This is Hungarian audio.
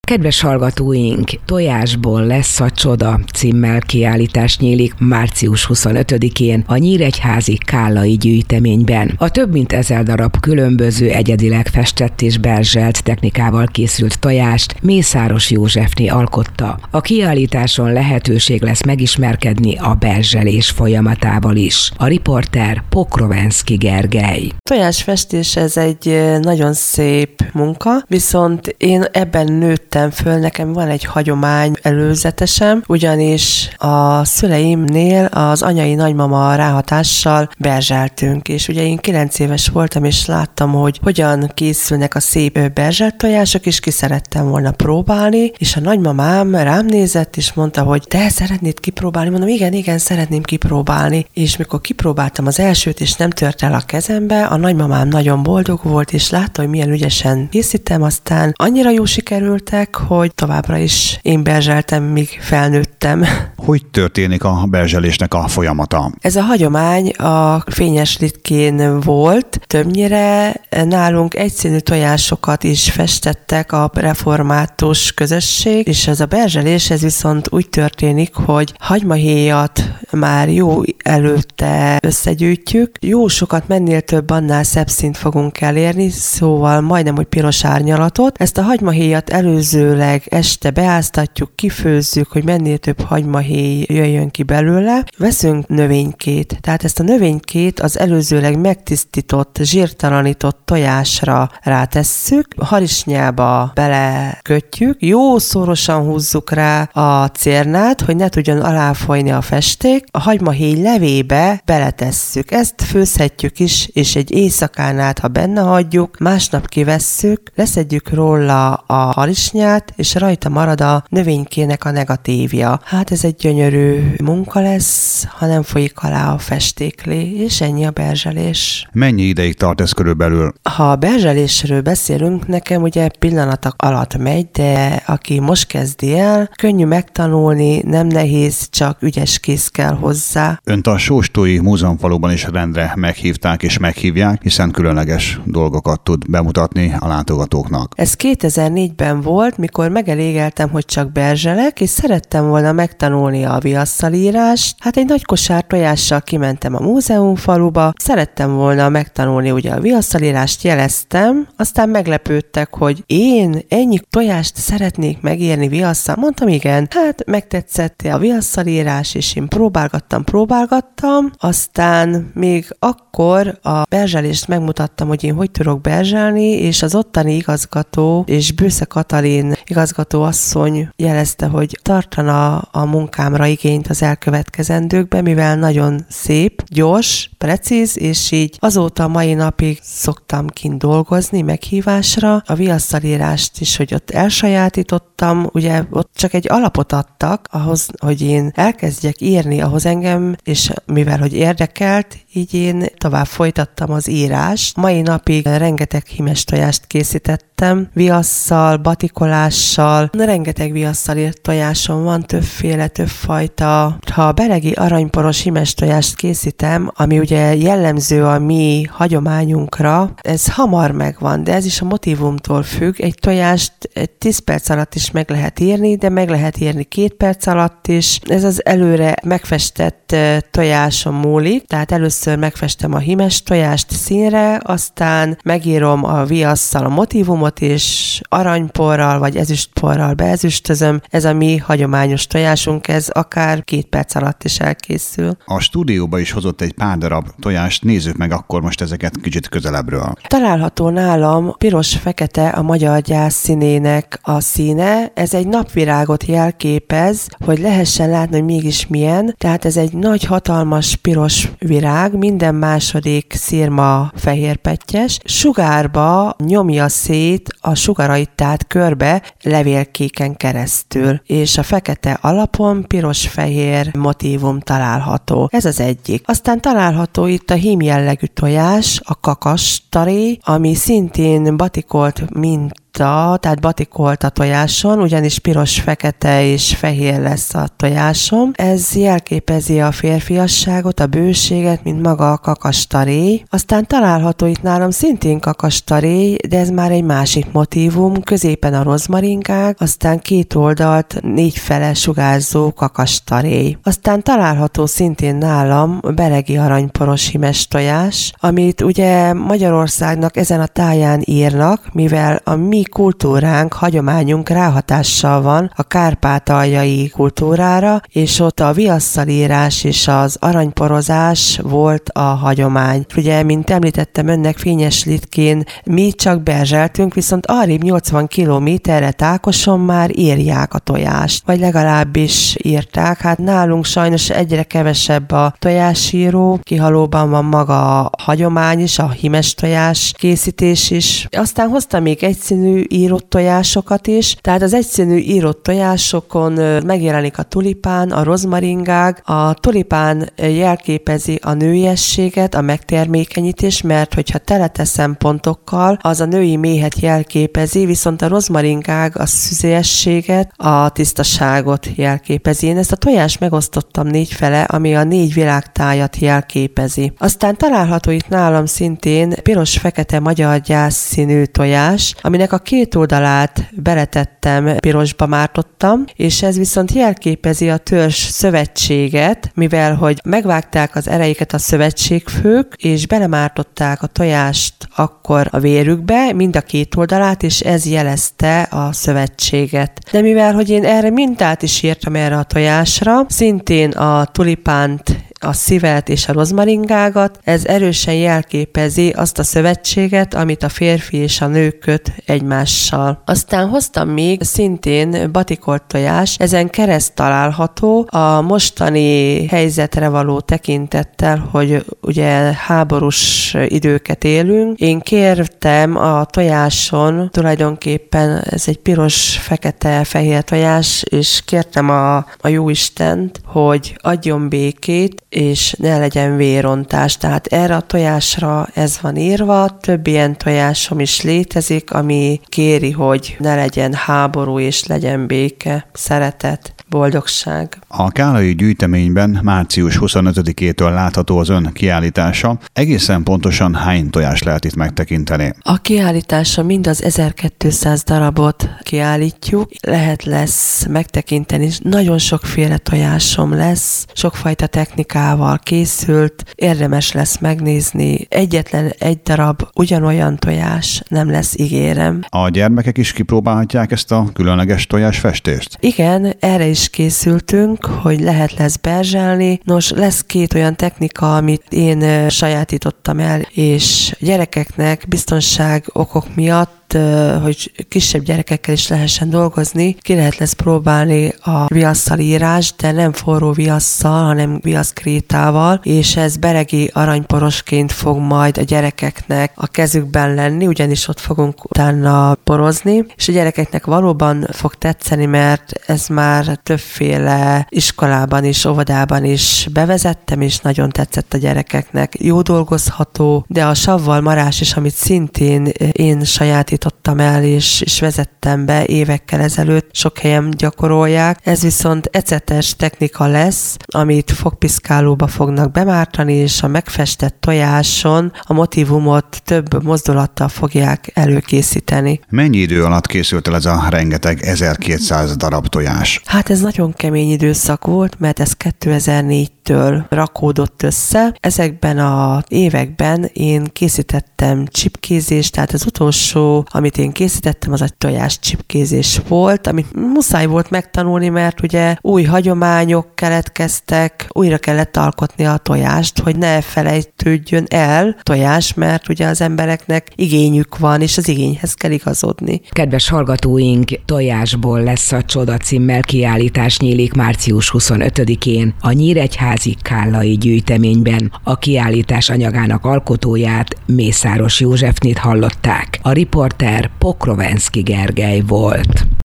Kedves hallgatóink, Tojásból lesz a csoda címmel kiállítás nyílik március 25-én a Nyíregyházi Kállai gyűjteményben. A több mint 1000 darab különböző egyedileg festett és berzselt technikával készült tojást Mészáros Józsefné alkotta. A kiállításon lehetőség lesz megismerkedni a berzselés folyamatával is. A riporter Pokrovenszky Gergely. Tojásfestés ez egy nagyon szép munka, viszont én ebben nőttem föl, nekem van egy hagyomány előzetesem, ugyanis a szüleimnél az anyai nagymama ráhatással berzseltünk, és ugye én 9 éves voltam, és láttam, hogy hogyan készülnek a szép berzselt tojások, és ki szerettem volna próbálni, és a nagymamám rám nézett, és mondta, hogy te szeretnéd kipróbálni? Mondom, igen, szeretném kipróbálni, és mikor kipróbáltam az elsőt, és nem tört el a kezembe, a nagymamám nagyon boldog volt, és látta, hogy milyen ügyesen készítem, aztán annyira jó sikerültek, hogy továbbra is én berzseltem, míg felnőttem. Hogy történik a berzselésnek a folyamata? Ez a hagyomány a Fényes Ritkén volt. Többnyire nálunk egyszínű tojásokat is festettek a református közösség, és ez a berzselés, ez viszont úgy történik, hogy hagymahéjat már jó előtte összegyűjtjük. Jó sokat, mennél több, annál szebb színt fogunk elérni, szóval majdnem, hogy piros árnyalatot. Ezt a hagymahéjat előzőleg este beáztatjuk, kifőzzük, hogy mennél több hagymahéj jöjjön ki belőle. Veszünk növénykét, tehát ezt a növénykét az előzőleg megtisztított, zsírtalanított tojásra rátesszük, harisnyába belekötjük, jó szorosan húzzuk rá a cérnát, hogy ne tudjon aláfolyni a festék, a hagymahéj levébe beletesszük. Ezt főzhetjük is, és egy éjszakán át, ha benne hagyjuk, másnap kivesszük, leszedjük róla a harisnyát, és rajta marad a növénykének a negatívja. Hát ez egy gyönyörű munka lesz, ha nem folyik alá a festéklé, és ennyi a berzselés. Mennyi ideig tart ez körülbelül? Ha a berzselésről beszélünk, nekem ugye pillanatok alatt megy, de aki most kezdi el, könnyű megtanulni, nem nehéz, csak ügyes kéz kell hozzá. Önt a Sóstói Múzeumfaluban is rendre meghívták és meghívják, hiszen különleges dolgokat tud bemutatni a látogatóknak. Ez 2004-ben volt, mikor megelégeltem, hogy csak berzselek, és szerettem volna megtanulni a viasszalírást. Hát egy nagy kosár tojással kimentem a múzeumfaluba, szerettem volna megtanulni ugye a viasszalírást, jeleztem, aztán meglepődtek, hogy én ennyi tojást szeretnék megírni viasszal. Mondtam, igen, hát megtetszett a viasszalírás, és én próbálgattam, aztán még akkor a berzselést megmutattam, hogy én hogy tudok berzselni, és az ottani igazgató és Bősze Katalin igazgatóasszony jelezte, hogy tartana a munkámra igényt az elkövetkezendőkben, mivel nagyon szép, gyors, precíz, és így azóta a mai napig szoktam kint dolgozni meghívásra. A viasszalírást is, hogy ott elsajátítottam, ugye ott csak egy alapot adtak ahhoz, hogy én elkezdjek írni, ahhoz engem, és mivel, hogy érdekelt, így én tovább folytattam az írást. Mai napig rengeteg hímes tojást készítettem, viasszal, batikolással, rengeteg viasszal írt tojásom van, többfajta. Ha a beregi aranyporos hímes tojást készítem, ami ugye jellemző a mi hagyományunkra, ez hamar megvan, de ez is a motívumtól függ. Egy tojást 10 perc alatt is meg lehet írni, de meg lehet írni 2 perc alatt is. Ez az előre megfestett tojáson múlik, tehát először megfestem a hímes tojást színre, aztán megírom a viasszal a motívumot, és aranyporral vagy ezüstporral beezüstözöm. Ez a mi hagyományos tojásunk, ez akár 2 perc alatt is elkészül. A stúdióba is hozott egy pár darab tojást, nézzük meg akkor most ezeket kicsit közelebbről. Található nálam piros-fekete a magyar gyász színének a színe. Ez egy napvirágot jelképez, hogy lehessen látni, hogy mégis milyen. Tehát ez egy nagy, hatalmas piros virág, minden második szirma fehérpettyes. Sugárba nyomja szét a sugarait, tehát körbe levélkéken keresztül. És a fekete alapon piros-fehér motívum található. Ez az egyik. Aztán található itt a hím jellegű tojás, a kakastaré, ami szintén batikolt mint tehát batikolt a tojáson, ugyanis piros, fekete és fehér lesz a tojásom. Ez jelképezi a férfiasságot, a bőséget, mint maga a kakastaré. Aztán található itt nálam szintén kakastaré, de ez már egy másik motívum, középen a rozmaringág, aztán két oldalt 4 fele sugárzó kakastaré. Aztán található szintén nálam beregi aranyporos himes tojás, amit ugye Magyarországnak ezen a táján írnak, mivel a mi kultúránk, hagyományunk ráhatással van a kárpátaljai kultúrára, és ott a viasszalírás és az aranyporozás volt a hagyomány. Ugye, mint említettem önnek, Fényes Litkén mi csak berzseltünk, viszont arrébb 80 kilométerre Tákoson már írják a tojást, vagy legalábbis írták. Hát nálunk sajnos egyre kevesebb a tojásíró, Kihalóban van maga a hagyomány is, a himes tojás készítés is. Aztán hoztam még egyszínű írott tojásokat is, tehát az egyszínű írott tojásokon megjelenik a tulipán, a rozmaringág. A tulipán jelképezi a nőiességet, a megtermékenyítést, mert hogyha teleteszem pontokkal, az a női méhet jelképezi, viszont a rozmaringág a szüzélyességet, a tisztaságot jelképezi. Én ezt a tojást megosztottam 4 fele, ami a 4 világtájat jelképezi. Aztán található itt nálam szintén piros-fekete magyar gyászszínű tojás, aminek a 2 oldalát beletettem, pirosba mártottam, és ez viszont jelképezi a törzs szövetséget, mivel hogy megvágták az ereiket a szövetségfők, és belemártották a tojást akkor a vérükbe, mind a 2 oldalát, és ez jelezte a szövetséget. De mivel hogy én erre mintát is írtam erre a tojásra, szintén a tulipánt, a szívet és a rozmaringágat, ez erősen jelképezi azt a szövetséget, amit a férfi és a nő köt egymással. Aztán hoztam még szintén batikolt tojás, ezen kereszt található, a mostani helyzetre való tekintettel, hogy ugye háborús időket élünk. Én kértem a tojáson, tulajdonképpen ez egy piros, fekete, fehér tojás, és kértem a Jóistent, hogy adjon békét, és ne legyen vérontás. Tehát erre a tojásra ez van írva, több ilyen tojásom is létezik, ami kéri, hogy ne legyen háború, és legyen béke, szeretet, boldogság. A Kállai gyűjteményben március 25-től látható az ön kiállítása. Egészen pontosan hány tojást lehet itt megtekinteni? A kiállítása mind az 1200 darabot kiállítjuk. Lesz megtekinteni, nagyon sokféle tojásom lesz, sokfajta technikával készült, érdemes lesz megnézni. Egyetlen egy darab ugyanolyan tojás nem lesz, ígérem. A gyermekek is kipróbálhatják ezt a különleges tojásfestést? Igen, erre is készültünk, hogy lesz berzselni. Nos, lesz 2 olyan technika, amit én sajátítottam el, és gyerekeknek biztonság okok miatt, hogy kisebb gyerekekkel is lehessen dolgozni, ki lesz próbálni a viasszalírást, de nem forró viasszal, hanem viaszkrétával, és ez beregi aranyporosként fog majd a gyerekeknek a kezükben lenni, ugyanis ott fogunk utána porozni, és a gyerekeknek valóban fog tetszeni, mert ez már többféle iskolában is, óvodában is bevezettem, és nagyon tetszett a gyerekeknek. Jó dolgozható, de a savval marás is, amit szintén én sajátítottam el, és vezettem be évekkel ezelőtt, sok helyen gyakorolják. Ez viszont ecetes technika lesz, amit fogpiszkálóba fognak bemártani, és a megfestett tojáson a motívumot több mozdulattal fogják előkészíteni. Mennyi idő alatt készült el ez a rengeteg 1200 darab tojás? Hát ez nagyon kemény időszak volt, mert ez 2004-től rakódott össze. Ezekben az években én készítettem csipkézést, tehát az utolsó, amit én készítettem, az egy tojás csipkézés volt, amit muszáj volt megtanulni, mert ugye új hagyományok keletkeztek, újra kellett alkotni a tojást, hogy ne felejtődjön el tojás, mert ugye az embereknek igényük van, és az igényhez kell igazodni. Kedves hallgatóink, Tojásból lesz a csoda címmel kiállítás nyílik március 25-én a Nyíregyházi Kállai gyűjteményben. A kiállítás anyagának alkotóját, Mészáros Józsefnét hallották. A riporter Pokrovenszky Gergely volt.